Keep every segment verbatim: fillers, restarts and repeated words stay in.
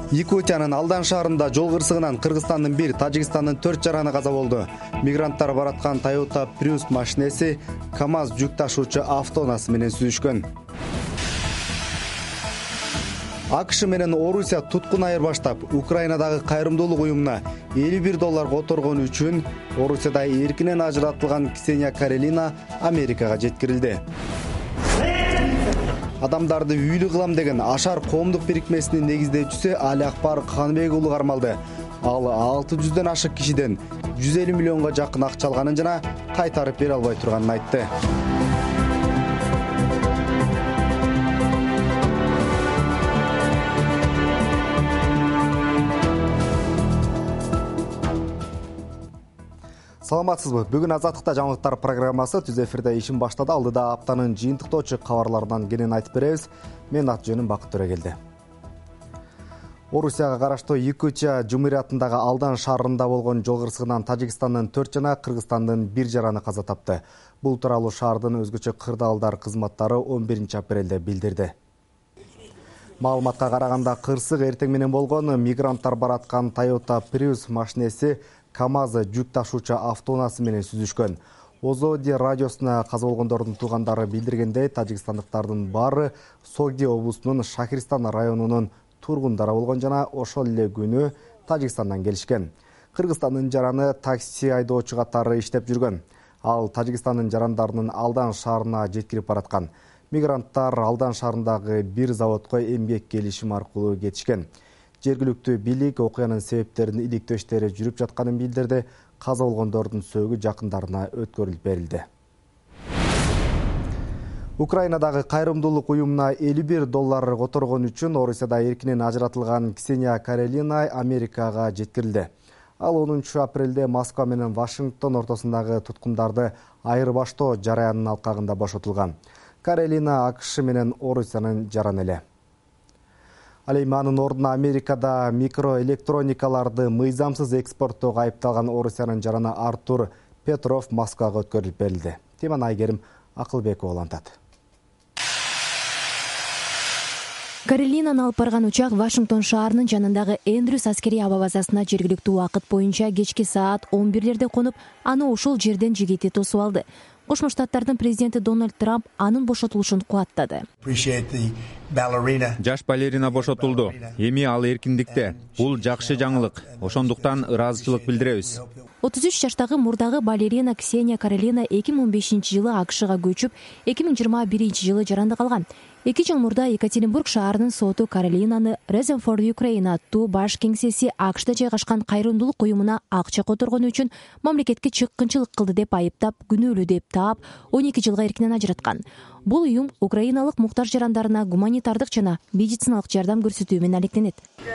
Якутиянын Алдан шаарында жол кырсыгынан Кыргызстандын бир, Тажикстандын төрт жараны каза болду. Мигранттар бараткан Toyota Prius машинеси КамАЗ жүк ташуучу автоунаасы менен сүзүшкөн. АКШ менен Орусия туткун айырбаштап, Украинадагы кайрымдуулук уюмуна элүү бир доллар которгон үчүн Орусияда эркинен ажыратылган Ксения Карелина Америкага жеткирилди. Адамдарды үйлүү кылам деген Ашар коомдук бирикмесинин негиздөөчүсү Али Акбар Ханбек уулу кармалды. Ал алты жүздөн ашык кишиден жүз элүү миллионго жакын акча алганын жана кайтарып бере албай турганын айтты. Саламатсызбы? Бүгүн Азаттыкта жаңылыктар программасы түз эфирде ишин баштады. Алдыда аптанын жыйынтыктоочу кабарларынан кенен айтып беребиз. Мен ат жөнүм Бакыт Төрөгелди. Орусияга караштуу Якутия Жумуриятындагы Алдан шаарында болгон жол кырсыгынан Тажикстандын төрт жана Кыргызстандын бир жараны каза тапты. Бул тууралуу шаардын өзгөчө кырдаалдар кызматтары он биринчи апрелде билдирди. Маалыматка караганда кырсык эртең менен болгон мигранттар бараткан Toyota Prius машинеси КамАЗ жүк ташуучу автоунаасы менен сүзүшкөн. Озоди радиосуна каза болгондордун туугандары билдиргендей, тажикстандыктардын баары Соги облусунун Шахирстан районунун тургундары болгон жана ошол эле күнү Тажикстандан келишкен. Кыргызстандын жараны такси айдоочу катары иштеп жүргөн. Ал Тажикстандын жарандарынын Алдан шаарына жеткирип бараткан. Мигранттар Алдан шаарындагы бир заводко эмгек келишим аркылуу кетишкен. Жергиликтүү бийлик окуянын себептерин иликтөө иштери жүрүп жатканын билдирди. Каза болгондордун сөөгү жакындарына өткөрүлүп берилди. Украинадагы кайрымдуулук уюмуна элүү бир доллар которгон үчүн Орусияда эркинен ажыратылган Ксения Карелина Америкага жеткирилди. Ал онунчу апрелде Москва менен Вашингтон ортосундагы туткундарды айырбаштоо жараянынын алкагында бошотулган. Карелина АКШ менен Орусиянын жараны эле. Ал эми анын ордуна Америкада микроэлектроникаларды мыйзамсыз экспорттоого айыпталган Орусиянын жараны Артур Петров Москвага өткөрүлүп берилди. Теманы Айгерим Акылбекова улантат. Карелинаны алып барган учак Вашингтон шаарынын жанындагы Эндрюс аскерий аба базасына жергиликтүү убакыт боюнча кечки саат он бирлерде конуп, аны ошол жерден жигити тосуп алды. Кошмо Штаттардын президенти Дональд Трамп анын бошотулушун кубаттады. Жаш балерина бошотулду. Эми ал эркиндикте. Бул жакшы жаңылык. Ошондуктан ыраазычылык билдиребиз. отуз үч жаштагы мурдагы балерина Ксения Карелина эки миң он бешинчи жылы АКШга көчүп, эки миң жыйырма биринчи жылы жаранды калган. эки жыл мурда Екатеринбург шаарынын соту Карелинаны Reason for Ukraine аттуу баш кеңсеси АКШда жайгашкан кайрымдуулук уюмуна акча которгону үчүн мамлекетке чыккынчылык кылды деп айыптап, күнөөлүү деп таап, он эки жылга эркинен ажыраткан. Бул уюм украиналык муктаж жарандарына гуманитардык жана медициналык жардам көрсөтүү менен алектенет.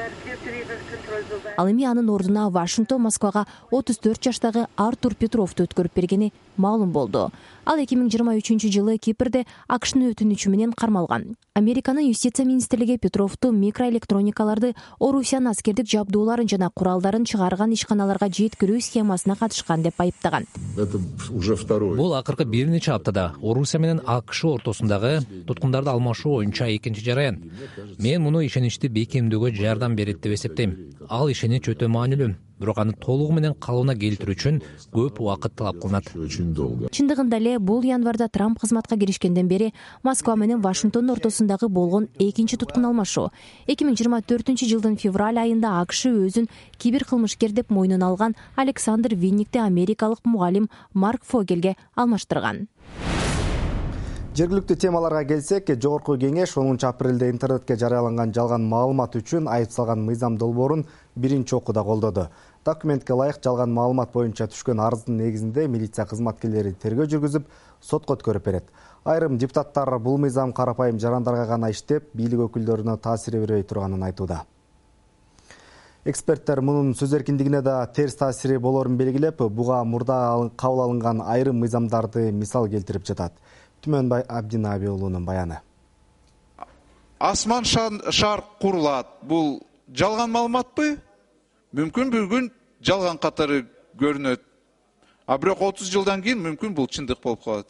Ал эми анын ордуна Вашингтон Москвага отуз төрт жаштагы Артур Петровду өткөрүп бергени маалым болду. Ал эки миң жыйырма үчүнчү жылы Кипрде АКШнын өтүнүчү менен кармалган. Американын юстиция министрлиги Петровду микроэлектроникаларды Орусиянын аскердик жабдууларын жана куралдарын чыгарган ишканаларга жеткирүү схемасына катышкан деп айыптаган. Бул акыркы бир нече аптада Орусия менен АКШ ортосундагы туткундарды алмашуу боюнча экинчи жараян. Мен муну ишеничти бекемдөөгө жардам берет деп эсептейм. Ал ишенич өтө маанилүү. Бирок аны толугу менен калыбына келтирүү үчүн көп убакыт талап кылынат. Чындыгында эле бул январда Трамп кызматка киришкенден бери Москва менен Вашингтон ортосундагы болгон экинчи туткун алмашуу. эки миң жыйырма төртүнчү жылдын февраль айында АКШ өзүн киберкылмышкер деп мойнуна алган Александр Винникти америкалык мугалим Марк Фогелге алмаштырган. Жергиликтүү темаларга келсек, жогорку кеңеш онунчу апрелде интернетке жарыяланган жалган маалымат үчүн айып салган мыйзам долбоорун биринчи окууда колдоду. Документке ылайык жалган маалымат боюнча түшкөн арыздын негизинде милиция кызматкерлери тергөө жүргүзүп, сотко өткөрүп берет. Айрым депутаттар бул мыйзам карапайым жарандарга гана иштеп, бийлик өкүлдөрүнө таасир бербей турганын айтууда. Эксперттер мунун сөз эркиндигине да терс таасири болорун белгилеп, буга мурда кабыл алынган айрым мыйзамдарды мисал келтирип жатат. Түмөнбай Абдинаби уулунун баяны. Асман шар курулат. Бул жалган маалыматпы? Мүмкүн бүгүн жалган катары көрүнөт. А бирок отуз жылдан кийин мүмкүн бул чындык болуп калат.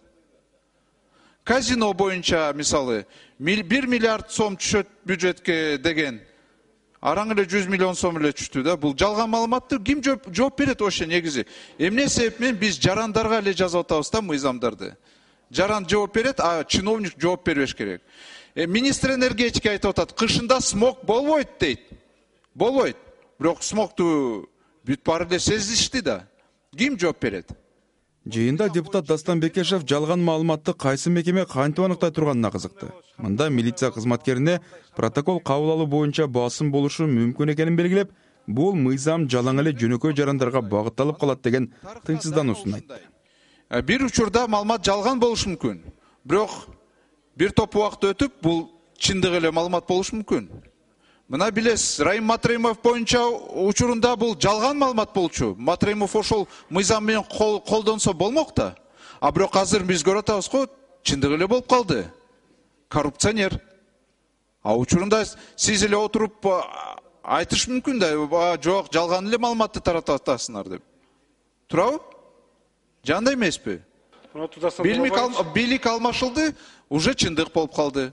Казино боюнча мисалы бир миллиард сом түшөт бюджетке деген араң эле жүз миллион сом эле түштү да. Бул жалган маалыматты ким жооп берет ошо негизи? Эмне себеп менен биз жарандарга эле жазып атабыз да мыйзамдарды. Жаран жооп берет, а чиновник жооп бербеш керек. Э, министр энергетика айтып атат, кышында смог болбойт дейт. Болбойт. Бирок смогту бүт баары эле сезишти да. Ким жооп берет? Жыйында депутат Дастан Бекешев жалган маалыматты кайсы мекеме кантип аныктай турганына кызыкты. Мында милиция кызматкерине протокол кабыл алуу боюнча басым болушу мүмкүн экенин белгилеп, бул мыйзам жалаң эле жөнөкөй жарандарга багытталып калат деген тынчсыздануусун айтты. Бир учурда маалымат жалган болушу мүмкүн. Бирок бир топ убакыт өтүп бул чындык эле маалымат болушу мүмкүн. Мына билесиз, Райым Матраимов боюнча учурунда бул жалган маалымат болчу. Матраимов ошол мыйзам менен колдонсо болмок да. А бирок азыр биз көрүп атабыз го, чындык эле болуп калды. Коррупционер. А учурунда сиз эле отуруп айтыш мүмкүн да, жок, жалган эле маалыматты таратып атасыңар деп. Туурабы? Жандай эмеспи? Бийлик алмашылды, уже чындык болуп калды.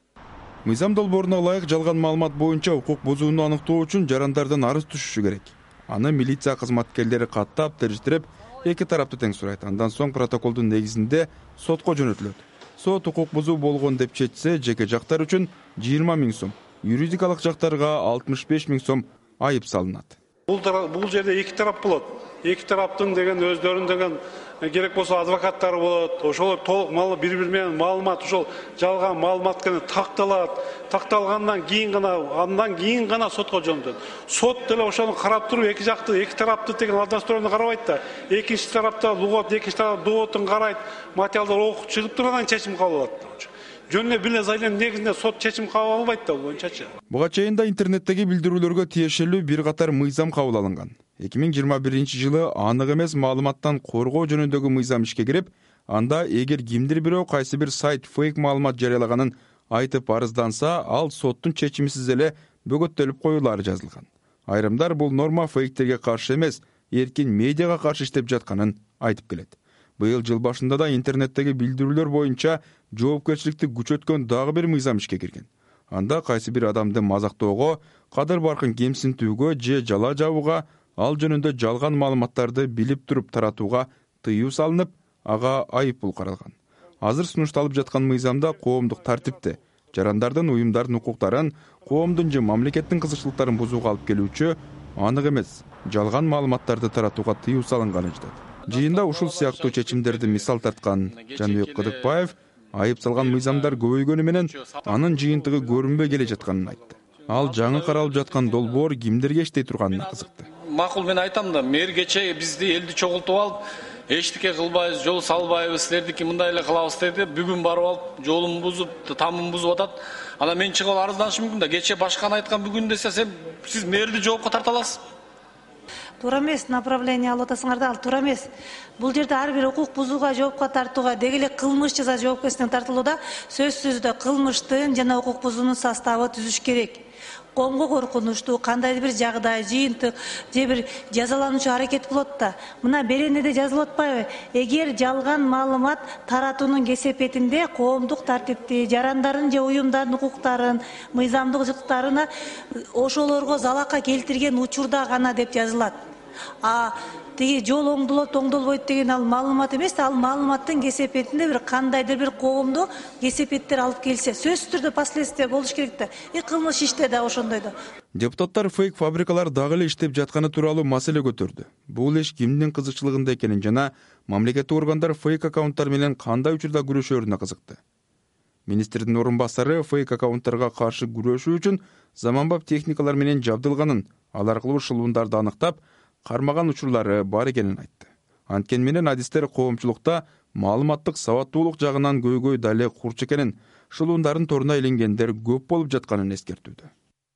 Мыйзам долбооруна ылайык жалган маалымат боюнча укук бузууну аныктоо үчүн жарандардан арыз түшүшү керек. Аны милиция кызматкерлери каттап териштирип, эки тарапты тең сурайт. Андан соң протоколдун негизинде сотко жөнөтүлөт. Сот укук бузуу болгон деп чечсе, жеке жактар үчүн жыйырма миң сом, юридикалык жактарга алтымыш беш миң сом айып салынат. Бул жерде эки тарап болот. Эки тараптын деген өздөрүнүн деген керек болсо адвокаттары болот. Ошолор толук маал бири-бири менен маалымат ошол жалган маалымат менен такталат. Такталгандан кийин гана, андан кийин гана сотко жөнөтөт. Сот деле ошону карап туруп, эки жакты, эки тарапты деген алдастырууну карабайт да. Экинчи тарапта лугот, экинчи тарап доводун карайт, материалдар окуп чыгып тургандан чечим кабыл алат. Жөн эле биле зайлем негизинде сот чечим кабыл албайт да боюнчачы. Буга чейин да интернеттеги билдирүүлөргө тиешелүү бир катар мыйзам кабыл алынган. эки миң жыйырма биринчи жылы анык эмес маалыматтан коргоо жөнүндөгү мыйзам ишке кирип, анда эгер кимдир бирөө кайсы бир сайт фейк маалымат жарыялаганын айтып арызданса, ал соттун чечимисиз эле бөгөттөлүп коюлары жазылган. Айрымдар бул норма фейктерге каршы эмес, эркин медиага каршы иштеп жатканын айтып келет. Быйыл жыл башында да интернеттеги билдирүүлөр боюнча жоопкерчиликти күчөткөн дагы бир мыйзам ишке кирген. Анда кайсы бир адамды мазактоого, кадыр баркын кемсинтүүгө же жала жабууга, ал жөнүндө жалган маалыматтарды билип туруп таратууга тыюу салынып, ага айыппул каралган. Азыр сунушталып жаткан мыйзамда коомдук тартипти, жарандардын, уюмдардын укуктарын, коомдун же мамлекеттин кызыкчылыктарын бузууга алып келүүчү анык эмес жалган маалыматтарды таратууга тыюу салынганы жатат. Жыйында ушул сыяктуу чечимдерди мисал тарткан Жаныбек Кыдыкбаев айып салган мыйзамдар көбөйгөнү менен анын жыйынтыгы көрүнбөй келе жатканын айтты. Ал жаңы каралып жаткан долбоор кимдерге иштей турганына кызыкты. Макул мен айтам да, мэр кече бизди элди чогултуп алып, эчтеке кылбайбыз, жол салбайбыз, силердики мындай эле кылабыз деди. Бүгүн барып алып, жолун бузуп, тамын бузуп атат. Ана мен чыгып арызданышы мүмкүн да, кече башканы айткан, бүгүн десе сен сиз мэрди жоопко тарта аласыз. Туура эмес направление алып атасыңар да, ал туура эмес. Бул жерде ар бир укук бузууга, жоопко тартууга, деги эле кылмыш жаза жоопкерчиликке тартылууда сөзсүз да кылмыштын жана укук бузуунун составы түзүш керек. Коомго коркунучтуу кандайдыр бир жагдай, жыйынтык же бир жазалануучу аракет болот да. Мына беренеде жазылып атпайбы? Эгер жалган маалымат таратуунун кесепетинде коомдук тартипти, жарандардын же уюмдардын укуктарын, мыйзамдык укуктарына ошолорго залакка келтирген учурда гана деп жазылат. А тиги жол оңдолот, оңдолбойт деген ал маалымат эмес, ал маалыматтын кесепетинде бир кандайдыр бир коомдо кесепеттер алып келсе, сөзсүз түрдө последствия болуш керек да. И кылмыш иште да ошондой да. Депутаттар фейк фабрикалар дагы эле иштеп жатканы тууралуу маселе көтөрдү. Бул иш кимдин кызыкчылыгында экенин жана мамлекеттик органдар фейк аккаунттар менен кандай учурда күрөшөрүнө кызыкты. Министрдин орун басары фейк аккаунттарга каршы күрөшүү үчүн заманбап техникалар менен жабдылганын, ал аркылуу шылуундарды аныктап, кармаган учурлары бар экенин айтты. Анткен менен адистер коомчулукта маалыматтык сабаттуулук жагынан көйгөй дале курч экенин, шылуундардын торуна иленгендер көп болуп жатканын эскертүүдө.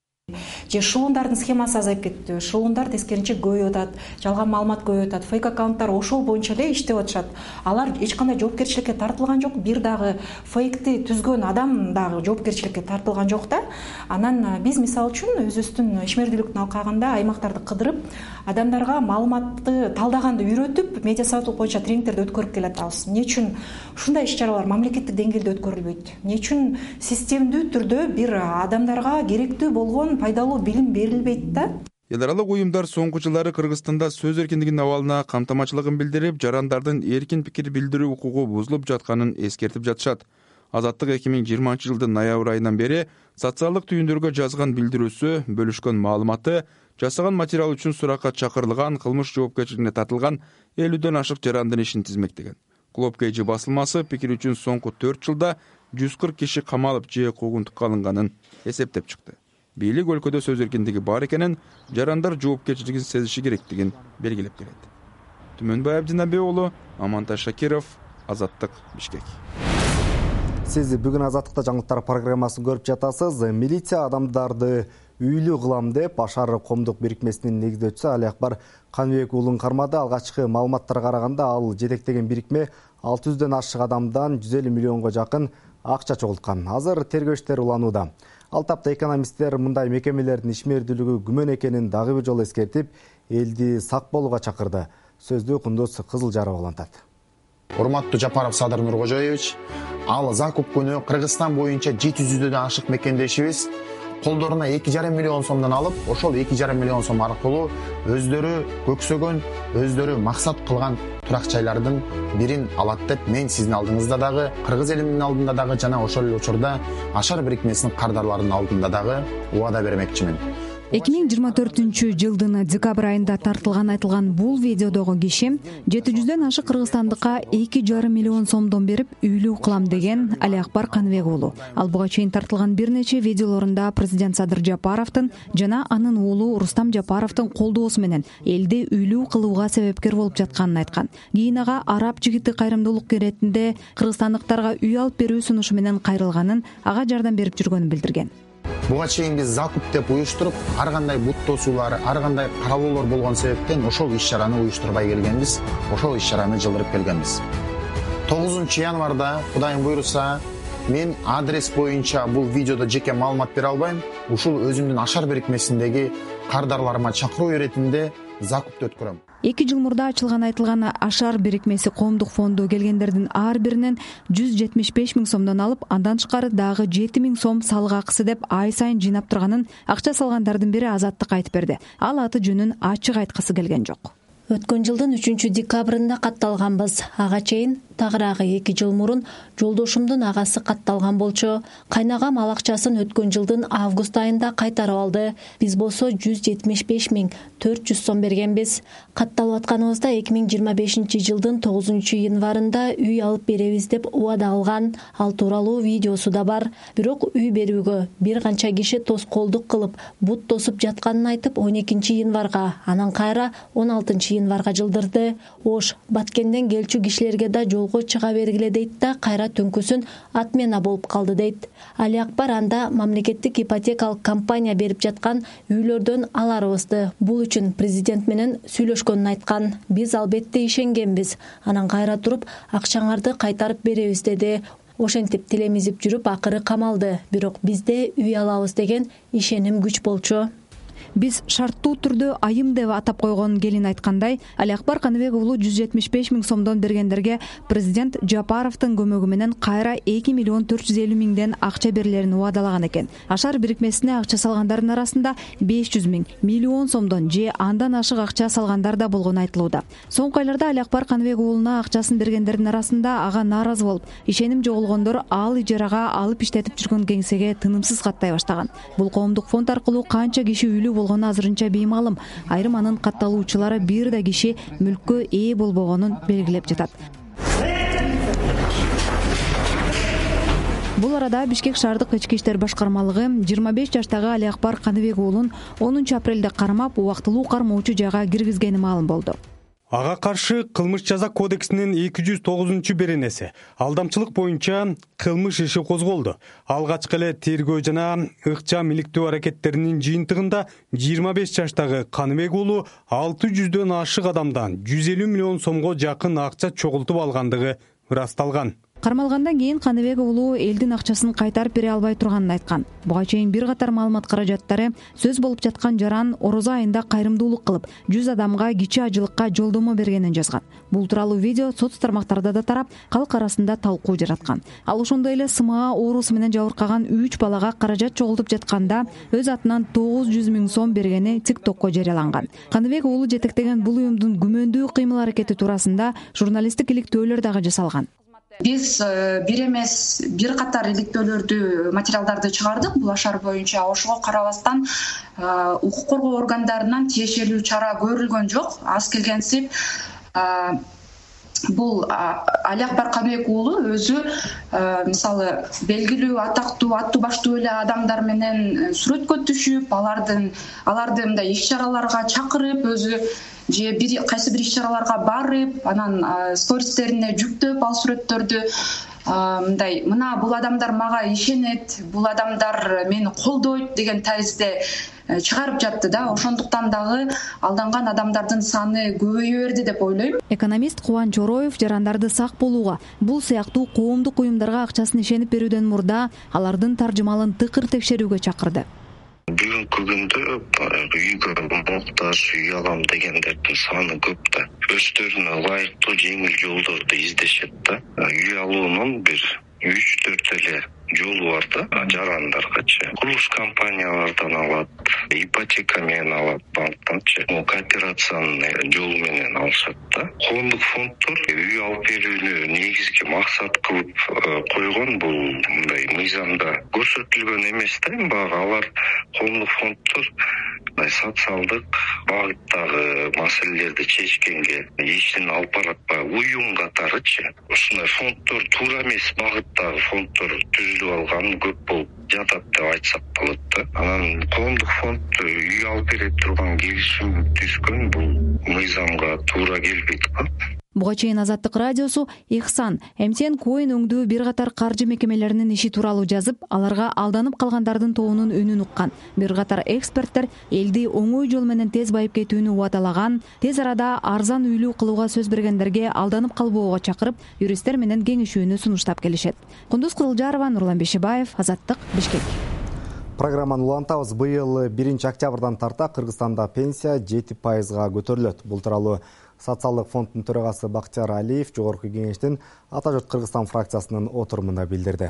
Же шылуундардын схемасы азайып кетти. Шылуундар тескеринче көбөйүп атат, жалган маалымат көбөйүп атат. Фейк аккаунттар ошол боюнча эле иштеп атышат. Алар эч кандай жоопкерчиликке тартылган жок. Бир дагы фейкти түзгөн адам дагы жоопкерчиликке тартылган жок да. Анан биз мисалы үчүн өзүбүздүн ишмердүүлүктүн алкагында аймактарды кыдырып, адамдарга маалыматты талдаганды үйрөтүп, медиа сабаттуулук боюнча тренингтерди өткөрүп келатабыз. Эмне үчүн ушундай иш-чаралар мамлекеттик деңгээлде өткөрүлбөйт? Эмне үчүн системдүү түрдө бир адамдарга керектүү болгон пайдалуу ошол билим берилбейт да. Эл аралык уюмдар соңку жылдары Кыргызстанда сөз эркиндигинин абалына камтамачылыгын билдирип, жарандардын эркин пикир билдирүү укугу бузулуп жатканын эскертип жатышат. Азаттык эки миң жыйырманчы жылдын ноябрь айынан бери социалдык түйүндөргө жазган билдирүүсү, бөлүшкөн маалыматы, жасаган материал үчүн суракка чакырылган, кылмыш жоопкерчилигине тартылган элүүдөн ашык жарандын ишин тизмектеген. Клоп Кейджи басылмасы пикир үчүн соңку төрт жылда жүз кырк киши камалып же куугунтукка алынганын эсептеп чыкты. Бийлик өлкөдө сөз эркиндиги бар экенин, жарандар жоопкерчилигин сезиши керектигин белгилеп келет. Түмөнбай Абдинабек уулу, Амантай Шакиров, Азаттык, Бишкек. Сиз бүгүн Азаттыкта жаңылыктар программасын көрүп жатасыз. Милиция адамдарды үйлүү кылам деп Ашар коомдук бирикмесинин негиздөөчүсү Али Акбар Каныбек уулун кармады. Алгачкы маалыматтарга караганда ал жетектеген бирикме алты жүздөн ашык адамдан жүз элүү миллионго жакын акча чогулткан. Азыр тергөө иштери уланууда. Ал тапта экономисттер мындай мекемелердин ишмердүүлүгү күмөн экенин дагы бир жолу эскертип, элди сак болууга чакырды. Сөздү Кундуз Кызылжаров улантат. Урматтуу Жапаров Садыр Нуркожоевич, ал закуп күнү Кыргызстан боюнча жети жүздөн ашык мекендешибиз колдоруна эки жарым миллион сомдон алып, ошол эки жарым миллион сом аркылуу өздөрү көксөгөн, өздөрү максат кылган турак жайлардын бирин алат деп мен сиздин алдыңызда дагы, кыргыз элинин алдында дагы жана ошол эле учурда Ашар бирикмесинин кардарларынын алдында дагы убада бермекчимин. эки миң жыйырма төртүнчү жылдын декабрь айында тартылган айтылган бул видеодогу киши жети жүздөн ашык кыргызстандыкка эки жарым миллион сомдон берип үйлүү кылам деген Али Акбар Каныбек уулу. Ал буга чейин тартылган бир нече видеолорунда президент Садыр Жапаровдун жана анын уулу Рустам Жапаровдун колдоосу менен элди үйлүү кылууга себепкер болуп жатканын айткан. Кийин ага араб жигити кайрымдуулук иретинде кыргызстандыктарга үй алып берүү сунушу менен кайрылганын, ага жардам берип жүргөнүн билдирген. Буга чейин биз закуп деп уюштуруп, ар кандай бут тосуулар, ар кандай каралуулар болгон себептен ошол иш-чараны уюштурбай келгенбиз, ошол иш-чараны жылдырып келгенбиз. тогузунчу январда Кудайым буйруса, мен адрес боюнча бул видеодо жеке маалымат бере албайм. Ушул өзүмдүн Ашар бирикмесиндеги кардарларыма чакыруу иретинде закупты өткөрөм. эки жыл мурда ачылган айтылган Ашар бирикмеси коомдук фонду келгендердин ар биринен жүз жетимиш беш миң сомдон алып, андан тышкары дагы жети миң сом салык акысы деп ай сайын жыйнап турганын акча салгандардын бири Азаттык айтып берди. Ал аты жөнүн ачык айткысы келген жок. Өткөн жылдын үчүнчү декабрында катталганбыз. Ага чейин тагыраагы эки жыл мурун жолдошумдун агасы катталган болчу. Кайнагам ал акчасын өткөн жылдын август айында кайтарып алды. Биз болсо жүз жетимиш беш миң төрт жүз сом бергенбиз. Катталып атканыбызда эки миң жыйырма бешинчи жылдын тогузунчу январында үй алып беребиз деп убада алган. Ал тууралуу видеосу да бар. Бирок үй берүүгө бир канча киши тоскоолдук кылып, бут тосуп жатканын айтып он экинчи январга, анан кайра он алтынчы январга жылдырды. Ош Баткенден келчү кишилерге да жолго чыга бергиле дейт да, кайра түнкүсүн отмена болуп калды дейт. Али Акбар анда мамлекеттик ипотекалык компания берип жаткан үйлөрдөн аларыбызды. Бул үчүн президент менен сүйлөшкөнүн айткан. Биз албетте ишенгенбиз. Анан кайра туруп акчаңарды кайтарып беребиз деди. Ошентип тилемизип жүрүп акыры камалды. Бирок бизде үй алабыз деген ишеним күч болчу. Биз шарттуу түрдө айым деп атап койгон келин айткандай, Али Акбар Каныбек уулу жүз жетимиш беш миң сомдон бергендерге президент Жапаровдун көмөгү менен кайра эки миллион төрт жүз элүү миңден акча берилерин убадалаган экен. Ашар бирикмесине акча салгандардын арасында беш жүз миң, миллион сомдон же андан ашык акча салгандар да болгону айтылууда. Соңку айларда Али Акбар Каныбек уулуна акчасын бергендердин арасында ага нааразы болуп, ишеним жоголгондор ал ижарага алып иштетип жүргөн кеңсеге тынымсыз каттай баштаган. Бул коомдук фонд аркылуу канча киши үйлүү болгону азырынча беймалым. Айрым анын катталуучулары бир да киши мүлккө ээ болбогонун белгилеп жатат. Бул арада Бишкек шаардык ички иштер башкармалыгы жыйырма беш жаштагы Али Акбар Каныбек уулун онунчу апрелде кармап, убактылуу кармоочу жайга киргизгени маалым болду. Ага каршы кылмыш жаза кодексинин эки жүз тогузунчу беренеси алдамчылык боюнча кылмыш иши козголду. Алгачкы эле тергөө жана ыкчам иликтөө аракеттеринин жыйынтыгында жыйырма беш жаштагы Каныбек уулу алты жүздөн ашык адамдан жүз элүү миллион сомго жакын акча чогултуп алгандыгы ырасталган. Кармалгандан кийин Каныбек уулу элдин акчасын кайтарып бере албай турганын айткан. Буга чейин бир катар маалымат каражаттары сөз болуп жаткан жаран орозо айында кайрымдуулук кылып, жүз адамга кичи ажылыкка жолдомо бергенин жазган. Бул тууралуу видео соц тармактарда да тарап, калк арасында талкуу жараткан. Ал ошондой эле сымаа оорусу менен жабыркаган үч балага каражат чогултуп жатканда өз атынан тогуз жүз миң сом бергени тиктокко жарыяланган. Каныбек уулу жетектеген бул уюмдун күмөндүү кыймыл аракети туурасында журналисттик иликтөөлөр дагы жасалган. Биз бир эмес бир катар иликтөөлөрдү, материалдарды чыгардык бул ашар боюнча. Ошого карабастан укук коргоо органдарынан тиешелүү чара көрүлгөн жок. Аз келгенсип бул Али Акбар Каныбек уулу өзү мисалы белгилүү атактуу аттуу баштуу эле адамдар менен сүрөткө түшүп, алардын аларды мындай иш чараларга чакырып, өзү же бир кайсы бир иш чараларга барып, анан стористерине жүктөп ал сүрөттөрдү мындай мына бул адамдар мага ишенет, бул адамдар мени колдойт деген таизде чыгарып жатты да. Ошондуктан дагы алданган адамдардын саны көбөйө берди деп ойлойм. Экономист Кубан Чороев жарандарды сак болууга, бул сыяктуу коомдук уюмдарга акчасын ишенип берүүдөн мурда алардын таржымалын тыкыр текшерүүгө чакырды. Бүгүнкү күндө үйгө моктаж, үй алам дегендердин саны көп да. Өздөрүнө ылайыктуу жеңил жолдорду издешет да. Үй алуунун бир үч төрт эле жолу бар да, жарандаргачы. Курулуш компаниялардан алат, ипотека менен алат, банктанчы. Кооперациянын жолу менен алышат да. Коомдук фонддор үй алып берүүнү негизги максат кылып койгон. Бул мындай мыйзамда көрсөтүлгөн эмес да. Бага алар коомдук фонддор социалдык багыттагы маселелерди чечкенге ишин алып барат ба, уюм катарычы. Ушундай фонддор туура эмес багыттагы фонддор түзүлүп алган көп болуп жатат деп айтсак болот да. Анан коомдук фонд үй алып бере турган келишим түзгөн, бул мыйзамга туура келбейт го. Буга чейин Азаттык радиосу Ихсан, эм ти эн коин өңдүү бир катар каржы мекемелеринин иши тууралуу жазып, аларга алданып калгандардын тобунун үнүн уккан. Бир катар эксперттер элди оңой жол менен тез байып кетүүнү убадалаган, тез арада арзан үйлүү кылууга сөз бергендерге алданып калбоого чакырып, юристтер менен кеңешүүнү сунуштап келишет. Кундуз Курулжарова, Нурлан Бешебаев, Азаттык, Бишкек. Программаны улантабыз. Быйыл биринчи октябрдан тарта Кыргызстанда пенсия жети пайызга көтөрүлөт. Бул тууралуу Социалдык фонддун төрагасы Бактияр Алиев Жогорку кеңештин Ата журт Кыргызстан фракциясынын отурумунда билдирди.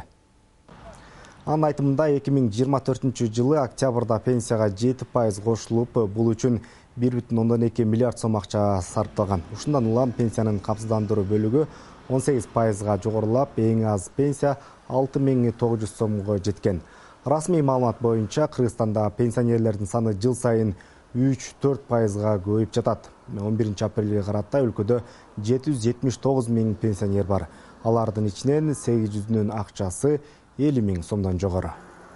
Анын айтымында эки миң жыйырма төртүнчү жылы октябрда пенсияга жети пайыз кошулуп, бул үчүн бир бүтүн ондон эки миллиард сом акча сарпталган. Ушундан улам пенсиянын камсыздандыруу бөлүгү он сегиз пайызга жогорулап, эң аз пенсия алты миң тогуз жүз сомго жеткен. Расмий маалымат боюнча Кыргызстанда пенсионерлердин саны жыл сайын үч төрт пайызга көбөйүп жатат. он биринчи апрелге карата өлкөдө жети жүз жетимиш тогуз миң пенсионер бар. Алардын ичинен сегиз жүзүнүн акчасы элүү миң сомдон жогору.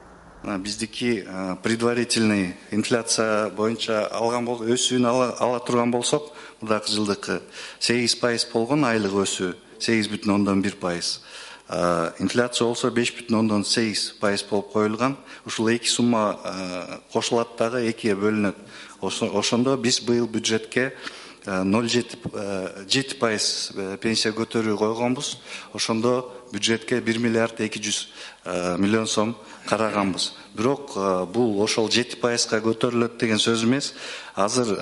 Биздики предварительный инфляция боюнча алган бол өсүүнү ала, ала турган болсок, мурдакы жылдыкы сегиз пайыз болгон айлык өсүү сегиз бүтүн ондон бир пайыз. Инфляция болсо беш бүтүн ондон сегиз пайыз болуп коюлган. Ушул эки сумма кошулат дагы экиге бөлүнөт. Ошондо биз быйыл бюджетке ноль жети пайыз пенсия көтөрүү койгонбуз. Ошондо бюджетке бир миллиард эки жүз миллион сом караганбыз. Бирок бул ошол жети пайызга көтөрүлөт деген сөз эмес. Азыр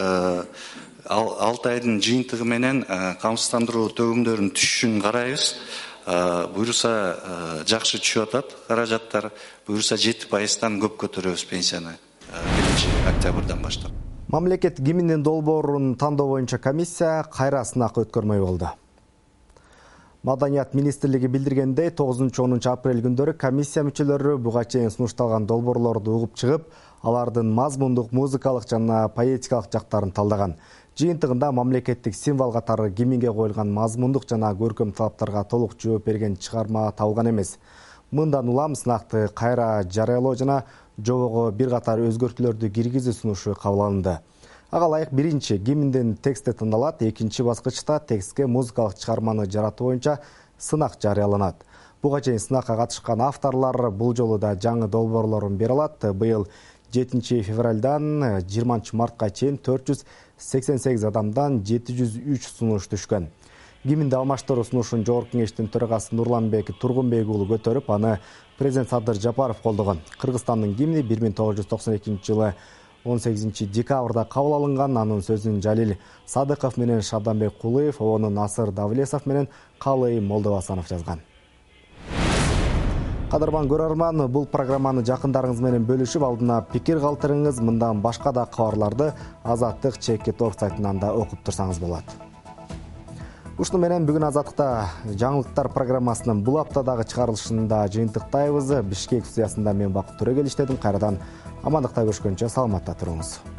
алты айдын жыйынтыгы менен камсыздандыруу төгүмдөрүнүн түшүшүн карайбыз. Буюрса жакшы түшүп атат каражаттар. Буюрса жети пайыздан көп көтөрөбүз пенсияны биринчи октябрдан баштап. Мамлекет гимнин долбоорун тандоо боюнча комиссия кайра сынак өткөрмөй болду. Маданият министрлиги билдиргендей, тогузунчу онунчу апрель күндөрү комиссия мүчөлөрү буга чейин сунушталган долбоорлорду угуп чыгып, алардын мазмундук, музыкалык жана поэтикалык жактарын талдаган. Жыйынтыгында мамлекеттик символ катары гимнге коюлган мазмундук жана көркөм талаптарга толук жооп берген чыгарма табылган эмес. Мындан улам сынакты кайра жарыялоо жана жобого бир катар өзгөртүүлөрдү киргизүү сунушу кабыл алынды. Ага ылайык биринчи гимндин тексти тындалат, экинчи баскычта текстке музыкалык чыгарманы жаратуу боюнча сынак жарыяланат. Буга чейин сынакка катышкан авторлор бул жолу да жаңы долбоорлорун бере алат. Быйыл жетинчи февралдан жыйырманчы мартка чейин төрт жүз сексен сегиз адамдан жети жүз үч сунуш түшкөн. Гимнди алмаштыруу сунушун Жогорку Кеңештин төрагасы Нурланбек Тургунбек уулу көтөрүп, аны президент Садыр Жапаров колдогон. Кыргызстандын гимни бир миң тогуз жүз токсон экинчи жылы он сегизинчи декабрда кабыл алынган. Анын сөзүн Жалил Садыков менен Шабданбек Кулыев, обону Насыр Давлесов менен Калый Молдобасанов жазган. Кадырман көрөрман, бул программаны жакындарыңыз менен бөлүшүп, алдына пикир калтырыңыз. Мындан башка да кабарларды Азаттык чекит точка орг сайтынан да окуп турсаңыз болот. Ушуну менен бүгүн Азаттыкта жаңылыктар программасынын бул аптадагы чыгарылышында жыйынтыктайбыз. Бишкек студиясында мен Бакыт Төрөгел иштедим. Кайрадан амандыкта көрүшкөнчө саламатта туруңуз.